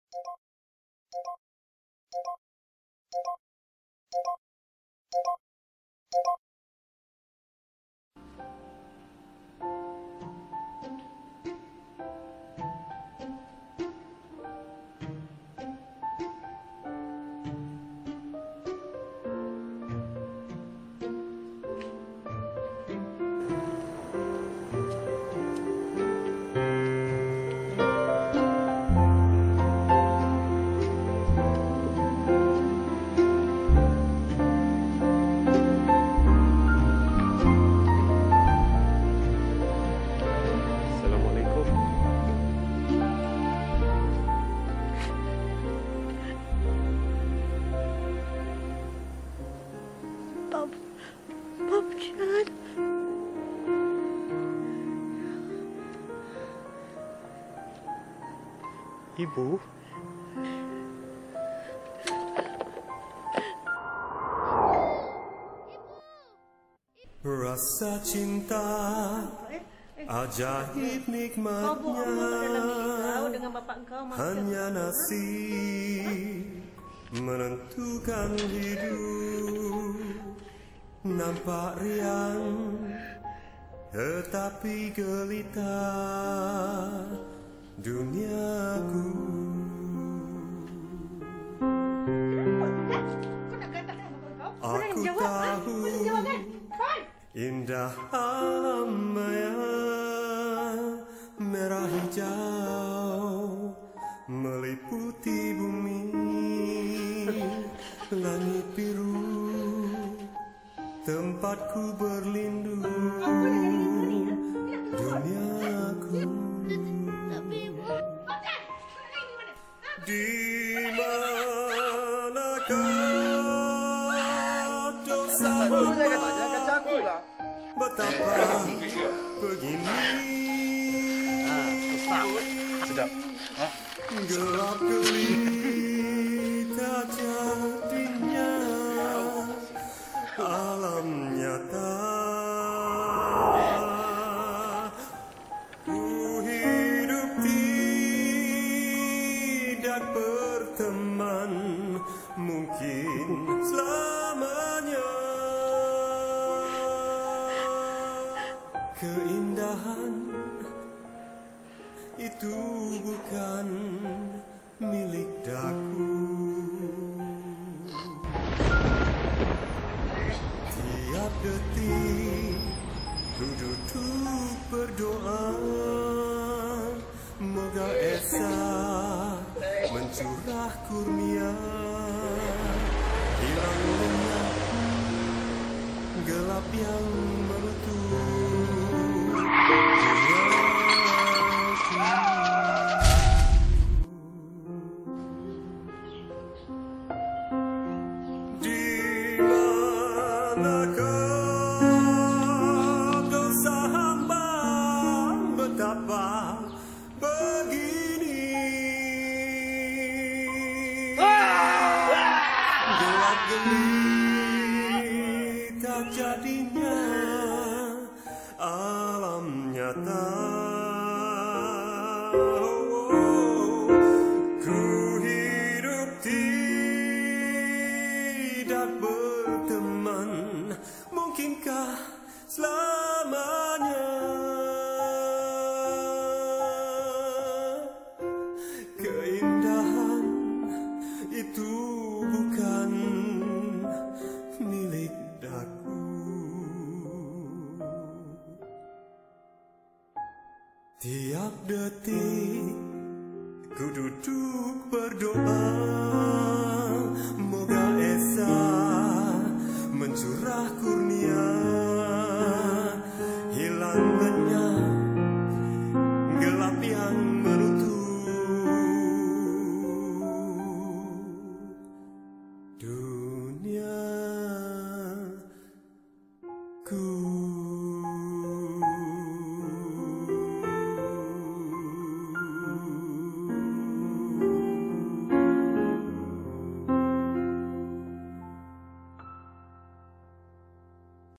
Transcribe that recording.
Ibu? Rasa cinta ajaib nikmatnya, hanya nasib menentukan hidup. Nampak riang tetapi gelita duniaku. Aku tahu indah alam maya, merah hijau meliputi bumi, langit biru tempatku berlindung, duniaku. Di manakah dosamu, betapa begini sedap. gelap gelita jadinya alam nyata. Ku hidup tidak berteman, mungkin selamanya. Keindahan itu bukan milik daku. Tiap detik ku duduk berdoa, moga Esa mencurah kurnia, hilang lenyap gelap yang menutup jadinya alam nyata. Ku hidup tidak berteman, mungkinkah selamanya. Keindahan itu bukan milik daku. Tiap detik ku duduk berdoa, moga Esa mencurah kurnia,